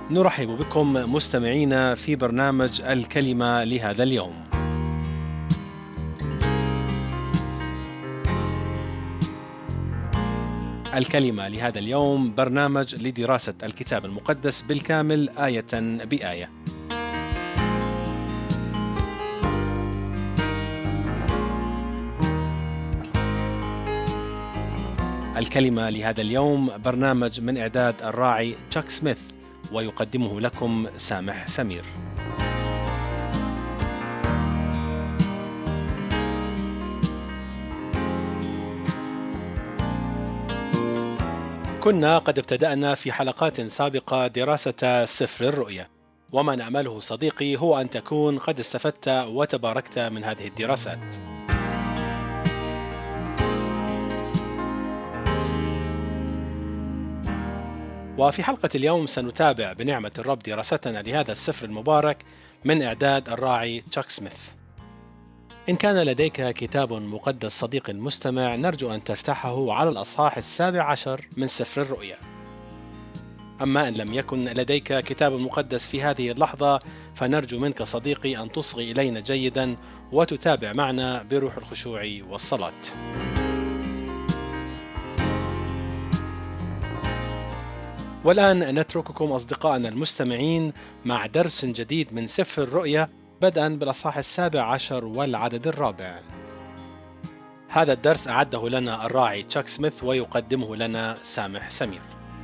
نرحب بكم مستمعينا في برنامج الكلمة لهذا اليوم. الكلمة لهذا اليوم برنامج لدراسة الكتاب المقدس بالكامل آية بآية. الكلمة لهذا اليوم برنامج من إعداد الراعي تشاك سميث، ويقدمه لكم سامح سمير. كنا قد ابتدأنا في حلقات سابقة دراسة سفر الرؤيا، وما نأمله صديقي هو أن تكون قد استفدت وتباركت من هذه الدراسات. وفي حلقة اليوم سنتابع بنعمة الرب دراستنا لهذا السفر المبارك من إعداد الراعي تشاك سميث. إن كان لديك كتاب مقدس صديق المستمع، نرجو أن تفتحه على الأصحاح 17 من سفر الرؤيا. أما إن لم يكن لديك كتاب مقدس في هذه اللحظة، فنرجو منك صديقي أن تصغي إلينا جيدا وتتابع معنا بروح الخشوع والصلاة. والآن نترككم أصدقائنا المستمعين مع درس جديد من سفر الرؤيا، بدءا بالأصحاح 17 والعدد الرابع. هذا الدرس أعده لنا الراعي تشاك سميث، ويقدمه لنا سامح سمير.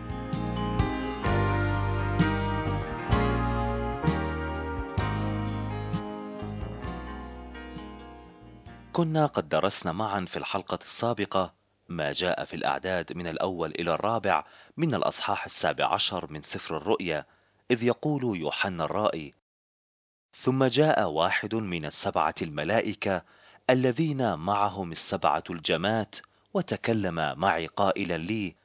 كنا قد درسنا معا في الحلقة السابقة ما جاء في الأعداد من الأول إلى الرابع من الأصحاح 17 من سفر الرؤيا، إذ يقول يوحنا الرائي: ثم جاء واحد من السبعة الملائكة الذين معهم السبعة الجمات، وتكلم معي قائلا لي: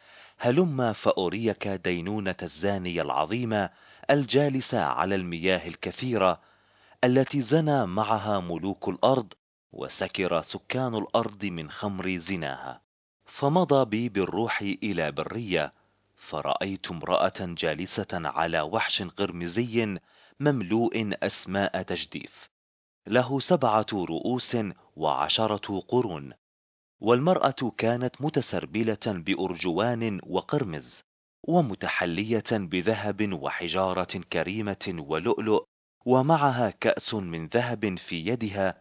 هلم فأريك دينونة الزانية العظيمة الجالسة على المياه الكثيرة، التي زنى معها ملوك الأرض وسكر سكان الأرض من خمر زناها. فمضى بي بالروح إلى برية، فرأيت امرأة جالسة على وحش قرمزي مملوء أسماء تجديف، له 7 رؤوس و10 قرون. والمرأة كانت متسربلة بأرجوان وقرمز، ومتحلية بذهب وحجارة كريمة ولؤلؤ، ومعها كأس من ذهب في يدها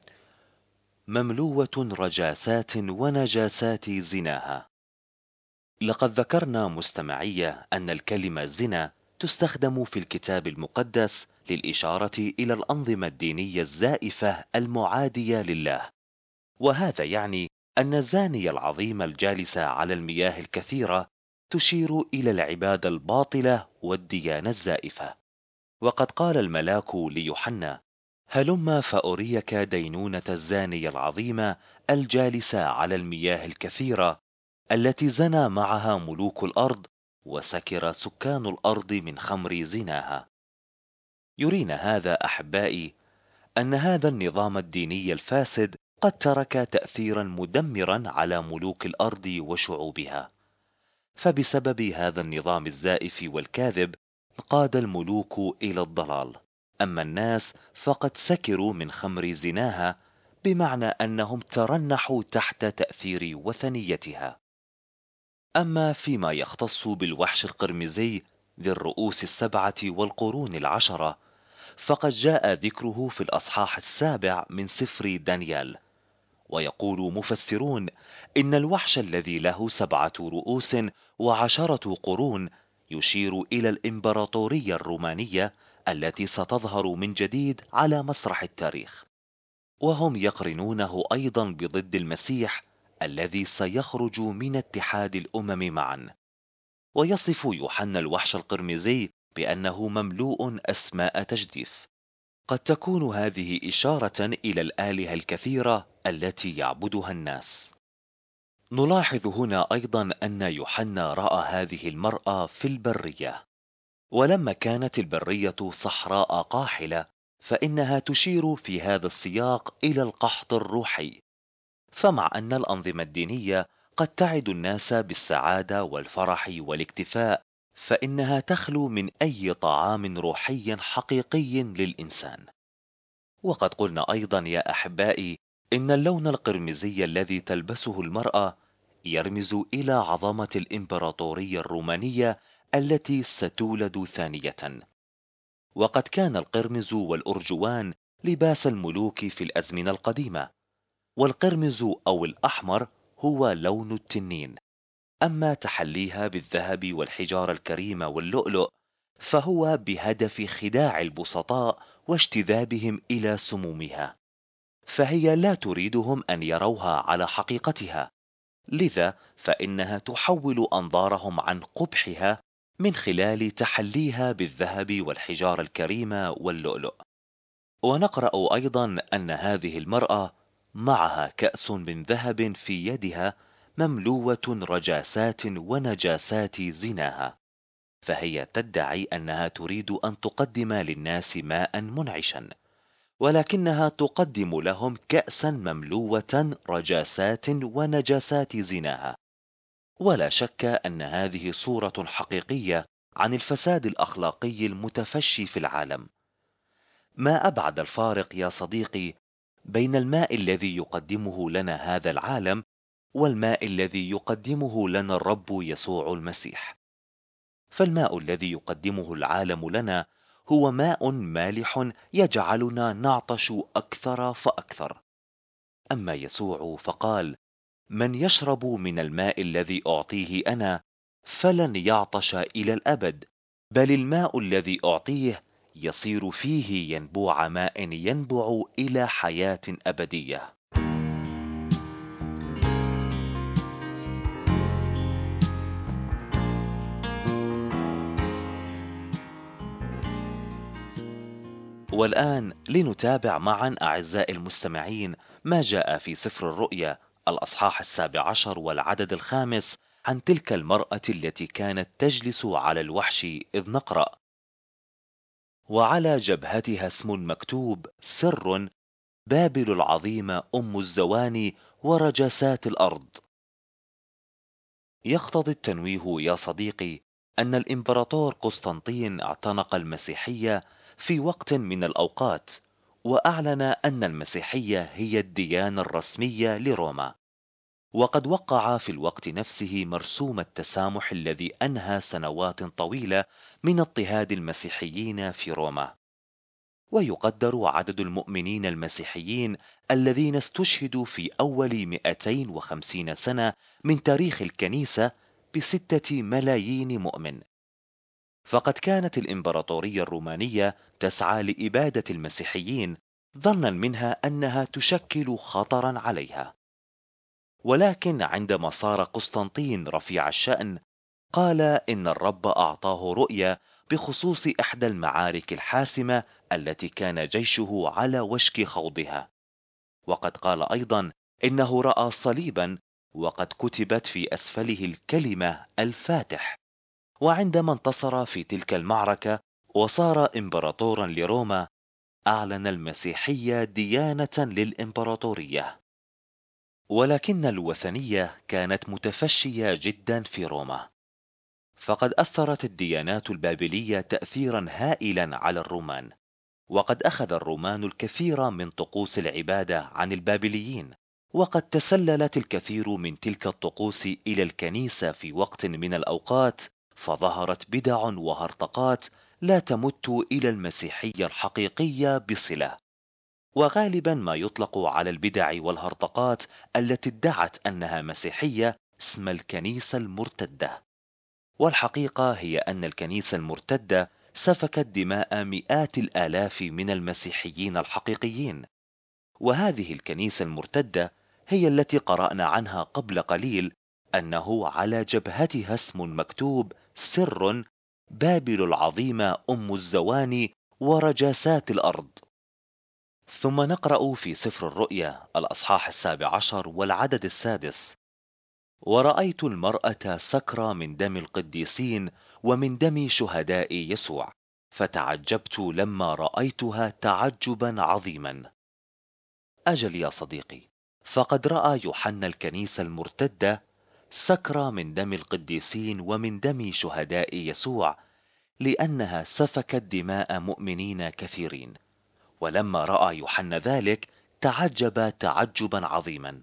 مملوة رجاسات ونجاسات زناها. لقد ذكرنا مستمعية أن الكلمة زنا تستخدم في الكتاب المقدس للإشارة إلى الأنظمة الدينية الزائفة المعادية لله، وهذا يعني أن الزانية العظيمة الجالسة على المياه الكثيرة تشير إلى العبادة الباطلة والديانة الزائفة. وقد قال الملاك ليوحنا: هلم فأريك دينونة الزانية العظيمة الجالسة على المياه الكثيرة، التي زنى معها ملوك الأرض وسكر سكان الأرض من خمر زناها. يرينا هذا أحبائي أن هذا النظام الديني الفاسد قد ترك تأثيرا مدمرا على ملوك الأرض وشعوبها، فبسبب هذا النظام الزائف والكاذب قاد الملوك إلى الضلال، أما الناس فقد سكروا من خمر زناها، بمعنى أنهم ترنحوا تحت تأثير وثنيتها. أما فيما يختص بالوحش القرمزي ذي الرؤوس 7 والقرون 10، فقد جاء ذكره في الأصحاح 7 من سفر دانيال. ويقول مفسرون إن الوحش الذي له 7 رؤوس و10 قرون يشير إلى الإمبراطورية الرومانية التي ستظهر من جديد على مسرح التاريخ، وهم يقرنونه أيضا بضد المسيح الذي سيخرج من اتحاد الأمم معا. ويصف يوحنا الوحش القرمزي بأنه مملوء أسماء تجديف. قد تكون هذه إشارة إلى الآلهة الكثيرة التي يعبدها الناس. نلاحظ هنا أيضا أن يوحنا رأى هذه المرأة في البرية، ولما كانت البرية صحراء قاحلة فإنها تشير في هذا السياق إلى القحط الروحي. فمع أن الأنظمة الدينية قد تعد الناس بالسعادة والفرح والاكتفاء فإنها تخلو من أي طعام روحي حقيقي للإنسان. وقد قلنا أيضا يا أحبائي إن اللون القرمزي الذي تلبسه المرأة يرمز إلى عظمة الإمبراطورية الرومانية التي ستولد ثانية. وقد كان القرمز والأرجوان لباس الملوك في الأزمنة القديمة، والقرمز أو الأحمر هو لون التنين. أما تحليها بالذهب والحجارة الكريمة واللؤلؤ فهو بهدف خداع البسطاء واجتذابهم إلى سمومها، فهي لا تريدهم أن يروها على حقيقتها، لذا فإنها تحول أنظارهم عن قبحها من خلال تحليها بالذهب والحجارة الكريمة واللؤلؤ. ونقرأ أيضا أن هذه المرأة معها كأس من ذهب في يدها مملوة رجاسات ونجاسات زناها، فهي تدعي أنها تريد أن تقدم للناس ماء منعشا، ولكنها تقدم لهم كأسا مملوة رجاسات ونجاسات زناها. ولا شك أن هذه صورة حقيقية عن الفساد الأخلاقي المتفشي في العالم. ما أبعد الفارق يا صديقي بين الماء الذي يقدمه لنا هذا العالم والماء الذي يقدمه لنا الرب يسوع المسيح. فالماء الذي يقدمه العالم لنا هو ماء مالح يجعلنا نعطش أكثر فأكثر. أما يسوع فقال: من يشرب من الماء الذي أعطيه أنا فلن يعطش إلى الأبد، بل الماء الذي أعطيه يصير فيه ينبوع ماء ينبع إلى حياة أبدية. والآن لنتابع معا أعزائي المستمعين ما جاء في سفر الرؤيا الأصحاح 17 والعدد 5 عن تلك المرأة التي كانت تجلس على الوحش، إذ نقرأ: وعلى جبهتها اسم مكتوب: سر، بابل العظيمة أم الزواني ورجسات الأرض. يقتضي التنويه يا صديقي أن الإمبراطور قسطنطين اعتنق المسيحية في وقت من الأوقات، وأعلن أن المسيحية هي الديانة الرسمية لروما، وقد وقع في الوقت نفسه مرسوم التسامح الذي أنهى سنوات طويلة من اضطهاد المسيحيين في روما. ويقدر عدد المؤمنين المسيحيين الذين استشهدوا في أول 250 سنة من تاريخ الكنيسة ب6 ملايين مؤمن. فقد كانت الإمبراطورية الرومانية تسعى لإبادة المسيحيين ظنا منها أنها تشكل خطرا عليها. ولكن عندما صار قسطنطين رفيع الشأن قال إن الرب أعطاه رؤيا بخصوص إحدى المعارك الحاسمة التي كان جيشه على وشك خوضها. وقد قال أيضا إنه رأى صليبا وقد كتبت في أسفله الكلمة الفاتح. وعندما انتصر في تلك المعركة وصار إمبراطورا لروما أعلن المسيحية ديانة للإمبراطورية. ولكن الوثنية كانت متفشية جدا في روما، فقد أثرت الديانات البابلية تأثيرا هائلا على الرومان، وقد أخذ الرومان الكثير من طقوس العبادة عن البابليين، وقد تسللت الكثير من تلك الطقوس إلى الكنيسة في وقت من الأوقات، فظهرت بدع وهرطقات لا تمت إلى المسيحية الحقيقية بصلة. وغالبا ما يطلق على البدع والهرطقات التي ادعت أنها مسيحية اسم الكنيسة المرتدة. والحقيقة هي أن الكنيسة المرتدة سفكت دماء مئات الآلاف من المسيحيين الحقيقيين. وهذه الكنيسة المرتدة هي التي قرأنا عنها قبل قليل أنه على جبهتها اسم مكتوب: سر، بابل العظيمة أم الزواني ورجاسات الأرض. ثم نقرأ في سفر الرؤيا الأصحاح 17 والعدد 6: ورأيت المرأة سكرة من دم القديسين ومن دم شهداء يسوع، فتعجبت لما رأيتها تعجبا عظيما. أجل يا صديقي، فقد رأى يوحنا الكنيسة المرتدة سكر من دم القديسين ومن دم شهداء يسوع، لأنها سفكت دماء مؤمنين كثيرين. ولما رأى يوحنا ذلك تعجب تعجبا عظيما.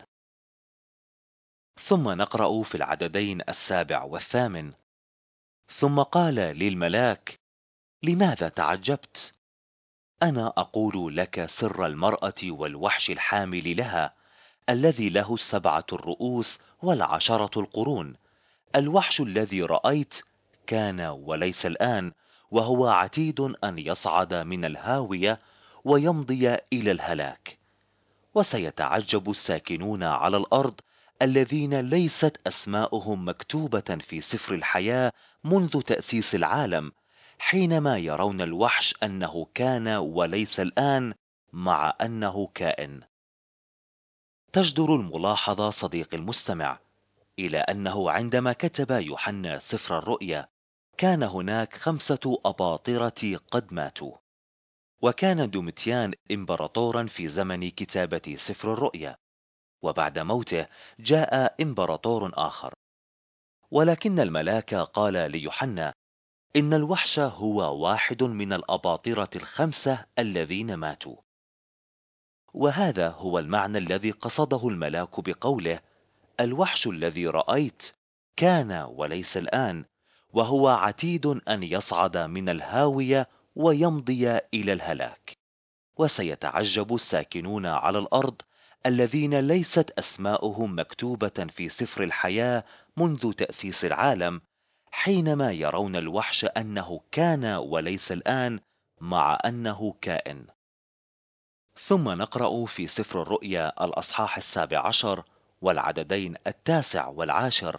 ثم نقرأ في العددين 7 و8: ثم قال للملاك: لماذا تعجبت؟ أنا أقول لك سر المرأة والوحش الحامل لها، الذي له 7 الرؤوس و10 القرون. الوحش الذي رأيت كان وليس الآن، وهو عتيد أن يصعد من الهاوية ويمضي إلى الهلاك. وسيتعجب الساكنون على الأرض الذين ليست أسماؤهم مكتوبة في سفر الحياة منذ تأسيس العالم، حينما يرون الوحش أنه كان وليس الآن، مع أنه كائن. تجدر الملاحظة صديقي المستمع إلى أنه عندما كتب يوحنا سفر الرؤيا كان هناك 5 أباطرة قد ماتوا. وكان دوميتيان إمبراطورا في زمن كتابة سفر الرؤيا، وبعد موته جاء إمبراطور آخر. ولكن الملاك قال ليوحنا إن الوحش هو واحد من الأباطرة ال5 الذين ماتوا. وهذا هو المعنى الذي قصده الملاك بقوله: الوحش الذي رأيت كان وليس الآن، وهو عتيد أن يصعد من الهاوية ويمضي إلى الهلاك. وسيتعجب الساكنون على الأرض الذين ليست أسماؤهم مكتوبة في سفر الحياة منذ تأسيس العالم، حينما يرون الوحش أنه كان وليس الآن، مع أنه كائن. ثم نقرأ في سفر الرؤيا الأصحاح 17 والعددين 9 و10: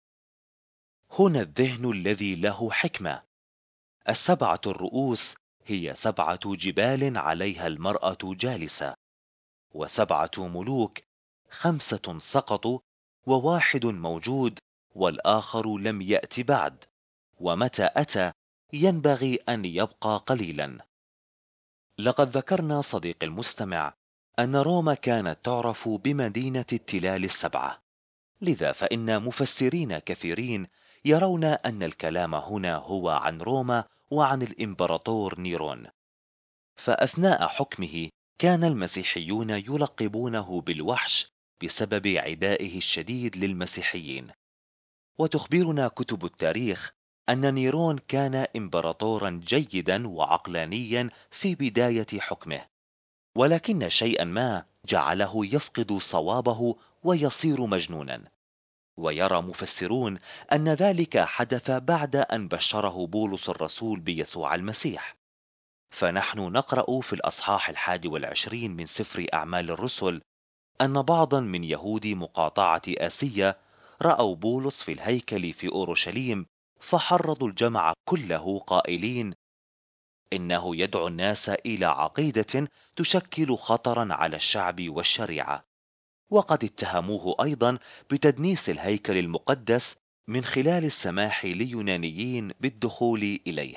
هنا الذهن الذي له حكمة. 7 الرؤوس هي 7 جبال عليها المرأة جالسة، و7 ملوك، 5 سقطوا و1 موجود، والآخر لم يأت بعد، ومتى أتى ينبغي أن يبقى قليلا. لقد ذكرنا صديقي المستمع أن روما كانت تعرف بمدينة التلال ال7، لذا فإن مفسرين كثيرين يرون أن الكلام هنا هو عن روما وعن الإمبراطور نيرون. فأثناء حكمه كان المسيحيون يلقبونه بالوحش بسبب عدائه الشديد للمسيحيين. وتخبرنا كتب التاريخ أن نيرون كان إمبراطورا جيدا وعقلانيا في بداية حكمه، ولكن شيئا ما جعله يفقد صوابه ويصير مجنونا. ويرى مفسرون أن ذلك حدث بعد أن بشره بولس الرسول بيسوع المسيح. فنحن نقرأ في الأصحاح 21 من سفر أعمال الرسل أن بعضا من يهود مقاطعة آسيا رأوا بولس في الهيكل في أورشليم، فحرضوا الجمع كله قائلين: إنه يدعو الناس إلى عقيدة تشكل خطرا على الشعب والشريعة. وقد اتهموه أيضا بتدنيس الهيكل المقدس من خلال السماح ليونانيين بالدخول إليه.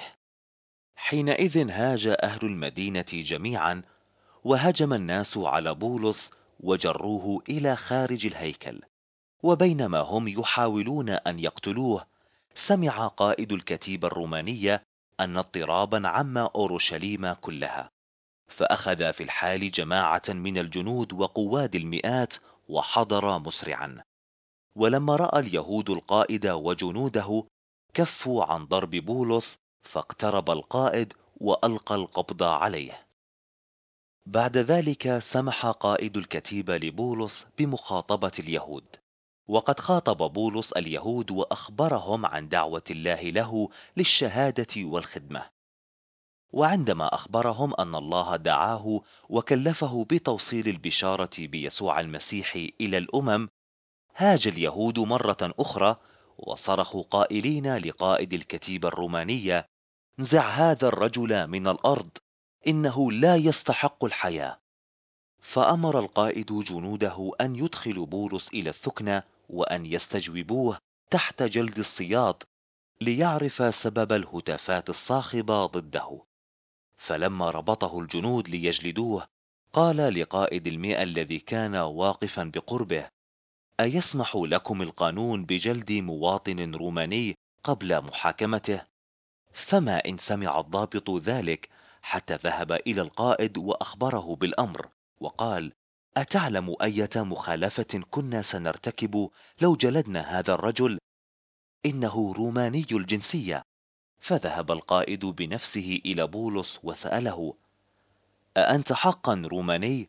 حينئذ هاج أهل المدينة جميعا، وهجم الناس على بولس وجروه إلى خارج الهيكل. وبينما هم يحاولون أن يقتلوه، سمع قائد الكتيبة الرومانية أن اضطرابا عم أورشليم كلها، فأخذ في الحال جماعة من الجنود وقواد المئات وحضر مسرعا. ولما رأى اليهود القائد وجنوده كفوا عن ضرب بولس، فاقترب القائد وألقى القبض عليه. بعد ذلك سمح قائد الكتيبة لبولس بمخاطبة اليهود، وقد خاطب بولس اليهود وأخبرهم عن دعوة الله له للشهادة والخدمة. وعندما أخبرهم أن الله دعاه وكلفه بتوصيل البشارة بيسوع المسيح إلى الأمم، هاج اليهود مرة أخرى وصرخوا قائلين لقائد الكتيبة الرومانية: انزع هذا الرجل من الأرض، إنه لا يستحق الحياة. فأمر القائد جنوده أن يدخلوا بولس إلى الثكنة وأن يستجوبوه تحت جلد الصياط ليعرف سبب الهتافات الصاخبة ضده. فلما ربطه الجنود ليجلدوه، قال لقائد المئة الذي كان واقفا بقربه: أيسمح لكم القانون بجلد مواطن روماني قبل محاكمته؟ فما إن سمع الضابط ذلك حتى ذهب إلى القائد وأخبره بالأمر وقال: أتعلم أية مخالفة كنا سنرتكب لو جلدنا هذا الرجل؟ إنه روماني الجنسية. فذهب القائد بنفسه إلى بولس وسأله: أأنت حقا روماني؟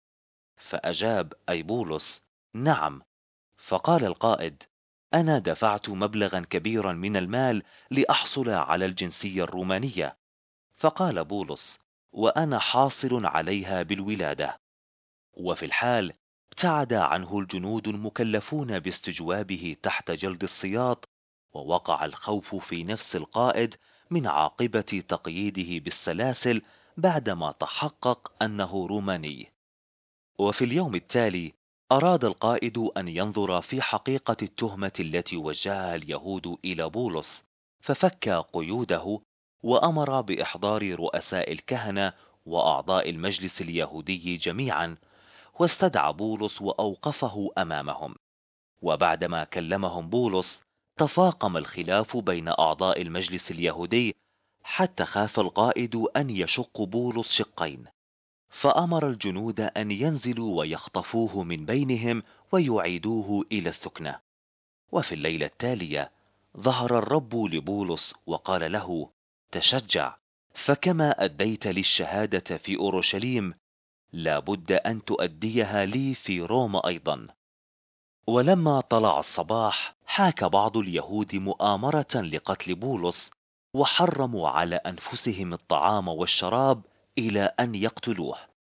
فأجاب أي بولس: نعم. فقال القائد: أنا دفعت مبلغا كبيرا من المال لأحصل على الجنسية الرومانية. فقال بولس: وأنا حاصل عليها بالولادة. وفي الحال ابتعد عنه الجنود المكلفون باستجوابه تحت جلد السياط، ووقع الخوف في نفس القائد من عاقبة تقييده بالسلاسل بعدما تحقق أنه روماني. وفي اليوم التالي أراد القائد أن ينظر في حقيقة التهمة التي وجهها اليهود إلى بولس، ففك قيوده وأمر بإحضار رؤساء الكهنة وأعضاء المجلس اليهودي جميعا، واستدعى بولس وأوقفه أمامهم. وبعدما كلمهم بولس تفاقم الخلاف بين أعضاء المجلس اليهودي، حتى خاف القائد أن يشق بولس شقين، فأمر الجنود أن ينزلوا ويخطفوه من بينهم ويعيدوه إلى الثكنة. وفي الليلة التالية ظهر الرب لبولس وقال له: تشجع، فكما أديت للشهادة في أورشليم لا بد أن تؤديها لي في روما أيضا. ولما طلع الصباح حاك بعض اليهود مؤامرة لقتل بولس، وحرموا على أنفسهم الطعام والشراب إلى أن يقتلوه.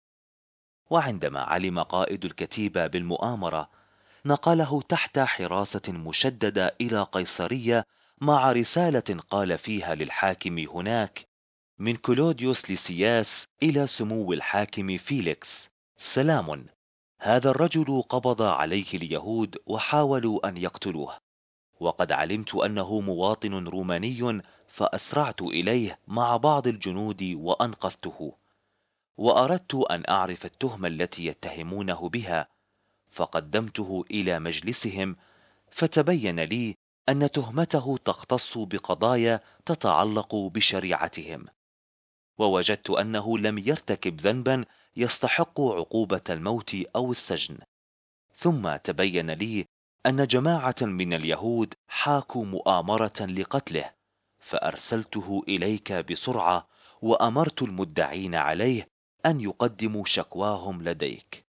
وعندما علم قائد الكتيبة بالمؤامرة نقله تحت حراسة مشددة إلى قيصرية مع رسالة قال فيها للحاكم هناك: من كلوديوس لسياس إلى سمو الحاكم فيليكس، سلام. هذا الرجل قبض عليه اليهود وحاولوا أن يقتلوه، وقد علمت أنه مواطن روماني فأسرعت إليه مع بعض الجنود وأنقذته، وأردت أن أعرف التهمة التي يتهمونه بها، فقدمته إلى مجلسهم، فتبين لي أن تهمته تختص بقضايا تتعلق بشريعتهم، ووجدت أنه لم يرتكب ذنبا يستحق عقوبة الموت أو السجن. ثم تبين لي أن جماعة من اليهود حاكوا مؤامرة لقتله، فأرسلته إليك بسرعة وأمرت المدعين عليه أن يقدموا شكواهم لديك.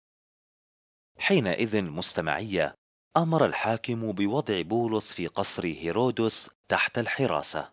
حينئذ مستمعية أمر الحاكم بوضع بولس في قصر هيرودس تحت الحراسة.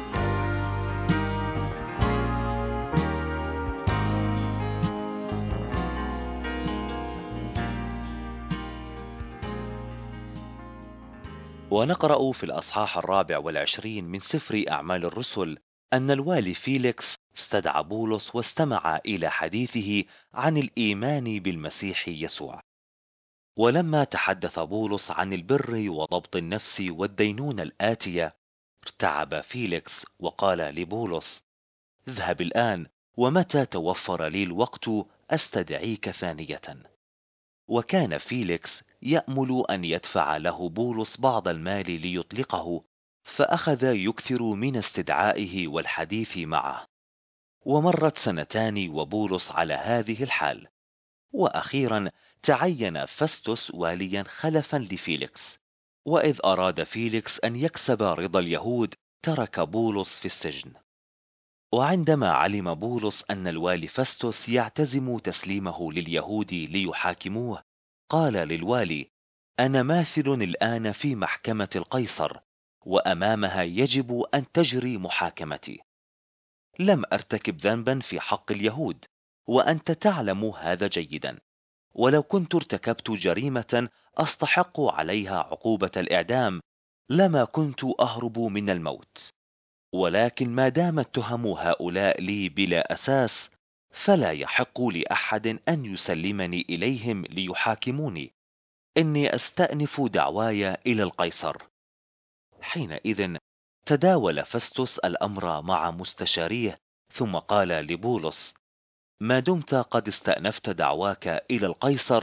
ونقرأ في الأصحاح 24 من سفر أعمال الرسل أن الوالي فيليكس استدعى بولس واستمع إلى حديثه عن الإيمان بالمسيح يسوع. ولما تحدث بولس عن البر وضبط النفس والدينونة الآتية، ارتعب فيليكس وقال لبولس: اذهب الآن، ومتى توفر لي الوقت أستدعيك ثانية. وكان فيليكس يأمل أن يدفع له بولس بعض المال ليطلقه، فأخذ يكثر من استدعائه والحديث معه. ومرت سنتان وبولس على هذه الحال، وأخيرا تعين فاستوس واليا خلفا لفيليكس. وإذ أراد فيليكس أن يكسب رضا اليهود ترك بولس في السجن. وعندما علم بولس أن الوالي فاستوس يعتزم تسليمه لليهود ليحاكموه، قال للوالي: أنا ماثل الآن في محكمة القيصر، وأمامها يجب أن تجري محاكمتي. لم أرتكب ذنبا في حق اليهود، وأنت تعلم هذا جيدا. ولو كنت ارتكبت جريمة أستحق عليها عقوبة الإعدام لما كنت أهرب من الموت. ولكن ما دامت تهم هؤلاء لي بلا أساس، فلا يحق لأحد أن يسلمني إليهم ليحاكموني. إني أستأنف دعواي إلى القيصر. حينئذ تداول فاستوس الأمر مع مستشاريه، ثم قال لبولس: ما دمت قد استأنفت دعواك إلى القيصر،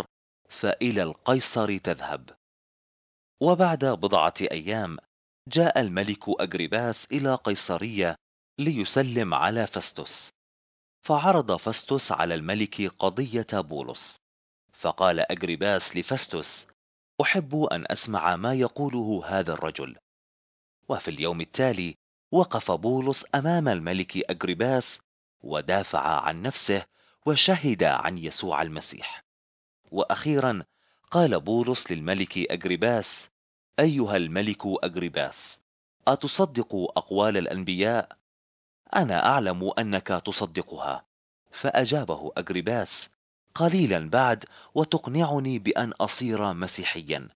فإلى القيصر تذهب. وبعد بضعة أيام جاء الملك أجرباس إلى قيصرية ليسلم على فستس. فعرض فستس على الملك قضية بولس. فقال أجرباس لفستس: أحب أن أسمع ما يقوله هذا الرجل. وفي اليوم التالي وقف بولس أمام الملك أجرباس ودافع عن نفسه وشهد عن يسوع المسيح. وأخيرا قال بولس للملك أجرباس: أيها الملك أجرباس، أتصدق أقوال الأنبياء؟ أنا أعلم أنك تصدقها. فأجابه أجرباس: قليلا بعد وتقنعني بأن أصير مسيحيا.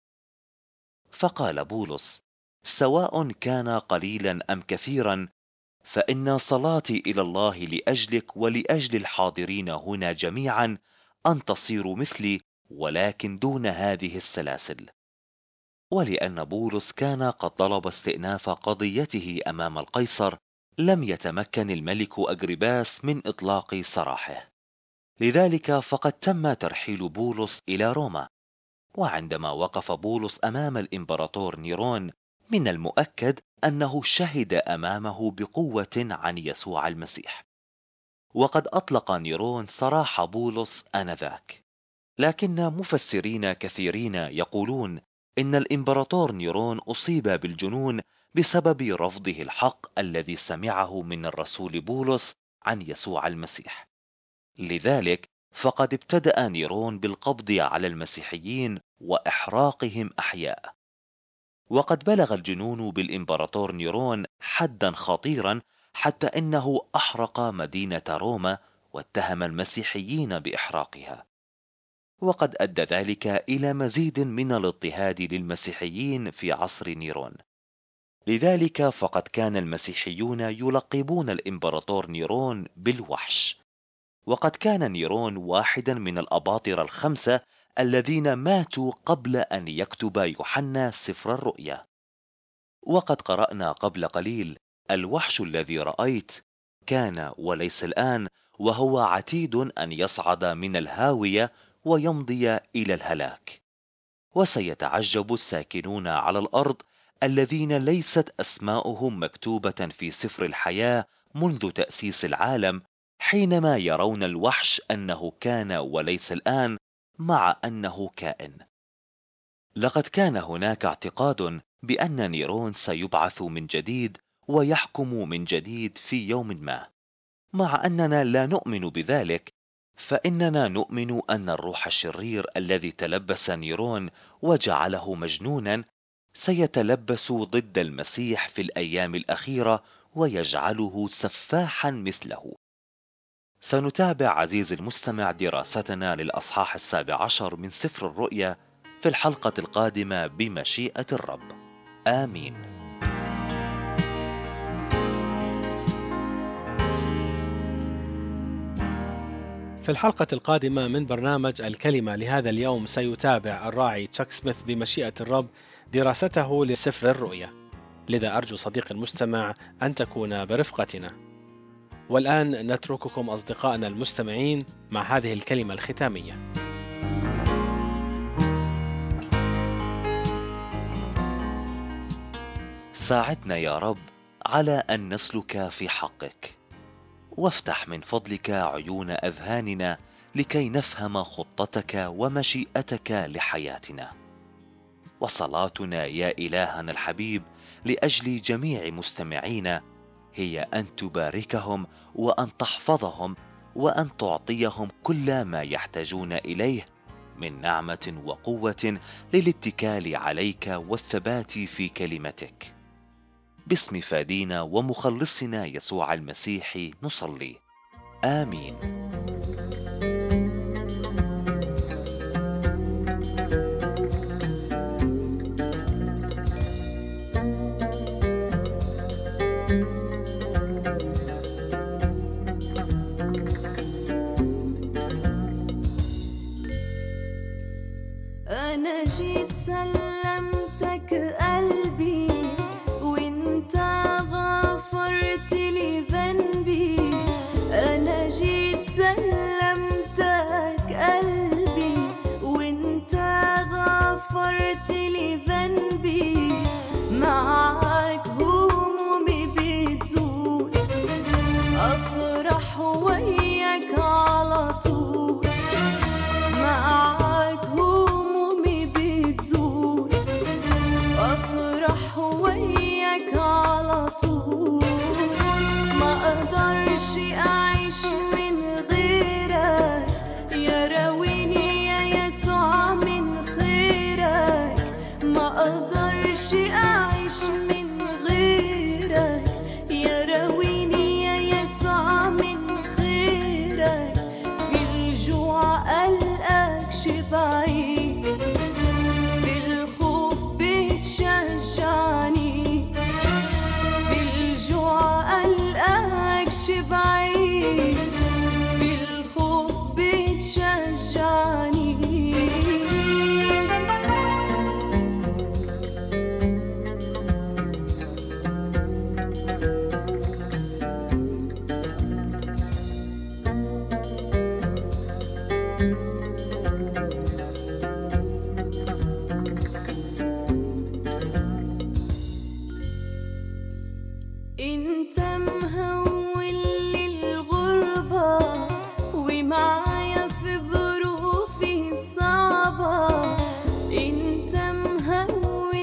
فقال بولس: سواء كان قليلا أم كثيرا، فإن صلاتي إلى الله لأجلك ولأجل الحاضرين هنا جميعا أن تصيروا مثلي، ولكن دون هذه السلاسل. ولأن بولس كان قد طلب استئناف قضيته أمام القيصر، لم يتمكن الملك أجرباس من إطلاق سراحه. لذلك فقد تم ترحيل بولس إلى روما. وعندما وقف بولس أمام الإمبراطور نيرون، من المؤكد أنه شهد أمامه بقوة عن يسوع المسيح. وقد أطلق نيرون سراح بولس آنذاك. لكن مفسرين كثيرين يقولون إن الإمبراطور نيرون أصيب بالجنون بسبب رفضه الحق الذي سمعه من الرسول بولس عن يسوع المسيح. لذلك فقد ابتدأ نيرون بالقبض على المسيحيين وإحراقهم أحياء. وقد بلغ الجنون بالإمبراطور نيرون حدا خطيرا، حتى إنه أحرق مدينة روما واتهم المسيحيين بإحراقها. وقد أدى ذلك إلى مزيد من الاضطهاد للمسيحيين في عصر نيرون. لذلك فقد كان المسيحيون يلقبون الإمبراطور نيرون بالوحش. وقد كان نيرون واحدا من الأباطرة الخمسة الذين ماتوا قبل أن يكتب يوحنا سفر الرؤيا. وقد قرأنا قبل قليل: الوحش الذي رأيت كان وليس الآن، وهو عتيد أن يصعد من الهاوية ويمضي إلى الهلاك. وسيتعجب الساكنون على الأرض الذين ليست أسماؤهم مكتوبة في سفر الحياة منذ تأسيس العالم، حينما يرون الوحش أنه كان وليس الآن، مع أنه كائن. لقد كان هناك اعتقاد بأن نيرون سيبعث من جديد ويحكم من جديد في يوم ما. مع أننا لا نؤمن بذلك، فإننا نؤمن أن الروح الشرير الذي تلبس نيرون وجعله مجنونا سيتلبس ضد المسيح في الأيام الأخيرة ويجعله سفاحا مثله. سنتابع عزيزي المستمع دراستنا للأصحاح 17 من سفر الرؤيا في الحلقة القادمة بمشيئة الرب. آمين. في الحلقة القادمة من برنامج الكلمة لهذا اليوم سيتابع الراعي تشاك سميث بمشيئة الرب دراسته لسفر الرؤيا. لذا أرجو صديقي المستمع أن تكون برفقتنا. والآن نترككم أصدقائنا المستمعين مع هذه الكلمة الختامية. ساعدنا يا رب على أن نسلك في حقك، وافتح من فضلك عيون أذهاننا لكي نفهم خطتك ومشيئتك لحياتنا. وصلاتنا يا إلهنا الحبيب لأجل جميع مستمعينا هي أن تباركهم وأن تحفظهم وأن تعطيهم كل ما يحتاجون إليه من نعمة وقوة للاتكال عليك والثبات في كلمتك. باسم فادينا ومخلصنا يسوع المسيح نصلي. آمين. أنا جيت سلمتك قلبي وانت غفرت لي ذنبي. أنا جيت سلمتك قلبي وانت بعيد، بالخوف بتشجعني، بالجوع ألقاكش بعيد، بالخوف بتشجعني. انت مهون للغربة ومعايا في ظروفي الصعبة، انت مهون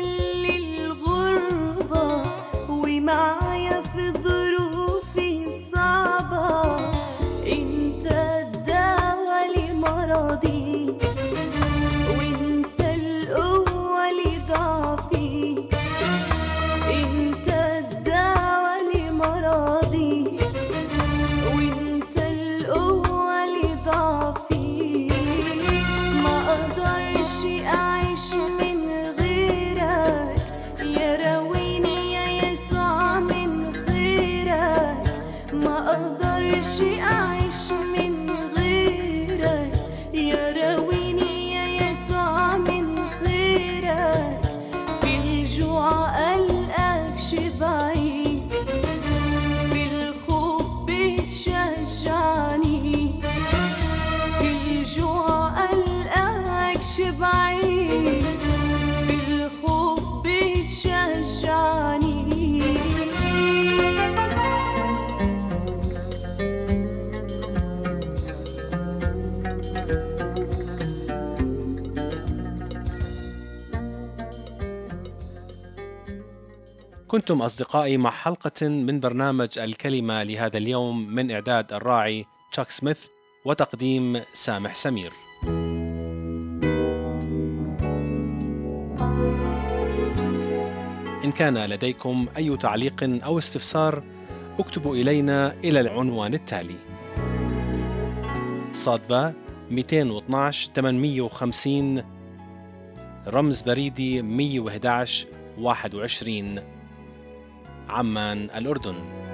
للغربة ومعايا في ظروفي الصعبة، انت الدوا لمرضي وانت القوة لضعفي، انت الدوا لمرضي وانت القوة لضعفي، ما اقدرش اعيش من غيرك، يا راويني يا يسوع من خيرك، ما اقدرش اعيش من غيرك، يا راويني يا يسوع من خيرك، في الجوع ألقاكش بعيد، بالخوف بتشجعني، في الجوع ألقاكش بعيد، بالخوف بتشجعني. كنتم أصدقائي مع حلقة من برنامج الكلمة لهذا اليوم من إعداد الراعي تشاك سميث وتقديم سامح سمير. إن كان لديكم أي تعليق أو استفسار اكتبوا إلينا إلى العنوان التالي: صادبة 212 850 رمز بريدي 111 21 عمان الأردن.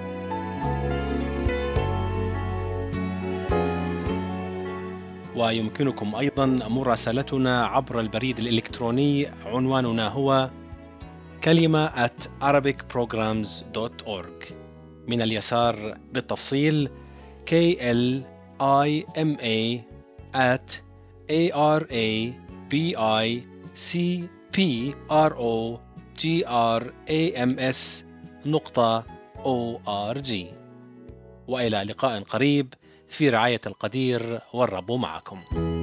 ويمكنكم أيضا مراسلتنا عبر البريد الإلكتروني، عنواننا هو kalima@arabicprograms.org. من اليسار بالتفصيل KLIMA@ARABICPROGRAMS.org. وإلى لقاء قريب في رعاية القدير، والرب معكم.